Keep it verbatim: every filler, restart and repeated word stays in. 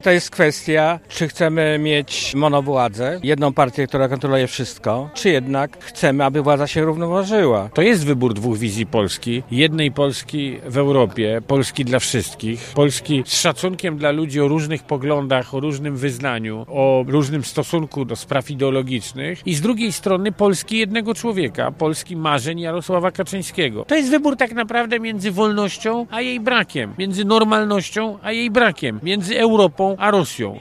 To jest kwestia, czy chcemy mieć monowładzę, jedną partię, która kontroluje wszystko, czy jednak chcemy, aby władza się równoważyła. To jest wybór dwóch wizji Polski. Jednej Polski w Europie, Polski dla wszystkich, Polski z szacunkiem dla ludzi o różnych poglądach, o różnym wyznaniu, o różnym stosunku do spraw ideologicznych i z drugiej strony Polski jednego człowieka, Polski marzeń Jarosława Kaczyńskiego. To jest wybór tak naprawdę między wolnością a jej brakiem, między normalnością a jej brakiem, między Europą a Rosją.